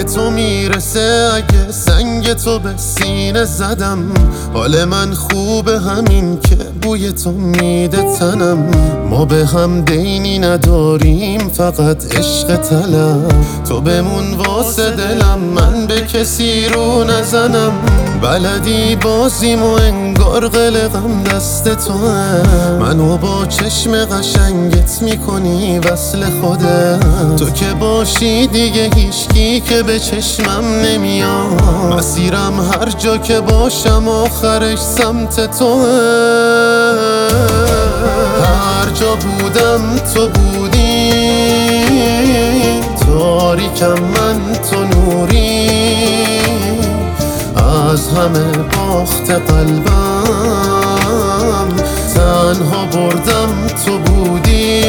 به تو میرسه اگه سنگ تو به سینه زدم. حال من خوبه همین که بوی تو میده تنم. ما به هم دینی نداریم فقط عشق طلب. تو بمون واسه دلم من به کسی رو نزنم. بلدی بازیم و انگار قلقم دست توه. منو با چشم قشنگت میکنی وصل خودت. تو که باشی دیگه هیچکی که به چشمم نمیاد. مسیرم هر جا که باشم آخرش سمت توه. هر جا بودم تو بودی، تاریکم من تو نوری. از همه باخت قلبم تنها بردم تو بودی.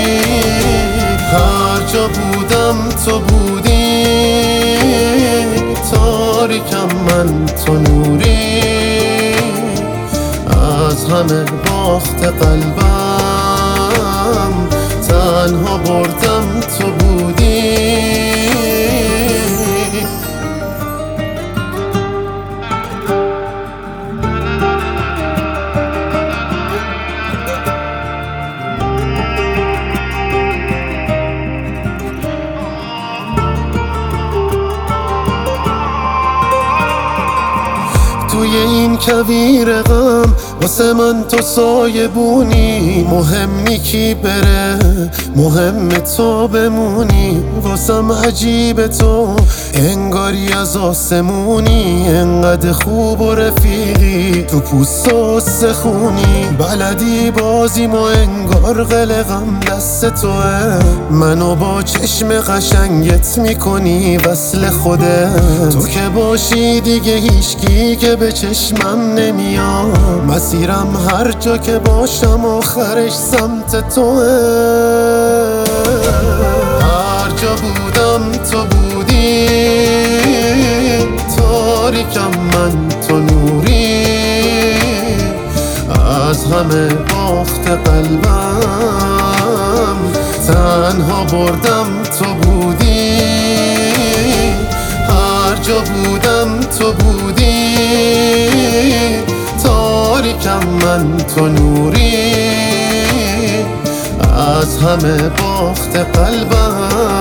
هر جا بودم تو بودی، تاریکم من تو نوری. از همه باخت قلبم تنها بردم تو بودی. توی این کویر غم واسه من تو سایه بونی. مهم نی کی بره، مهم تو بمونی. واسم عجیب تو انگاری از آسمونی. انقدر خوب و رفیقی تو پوست و سخونی. بلدی بازیم و انگار قلقم دست توه. منو با چشم قشنگت میکنی وصل خودت. تو که باشی دیگه هیچکی که به چشمم نمیاد. مسیرم هر جا که باشم آخرش سمت توه. هر جا بودم تو بودی، تاریکم من تو نوری. از همه باخت قلبم تنها بردم تو بودی. هر جا بودم تو بودی، تاریکم من تو نوری. از همه باخت قلبم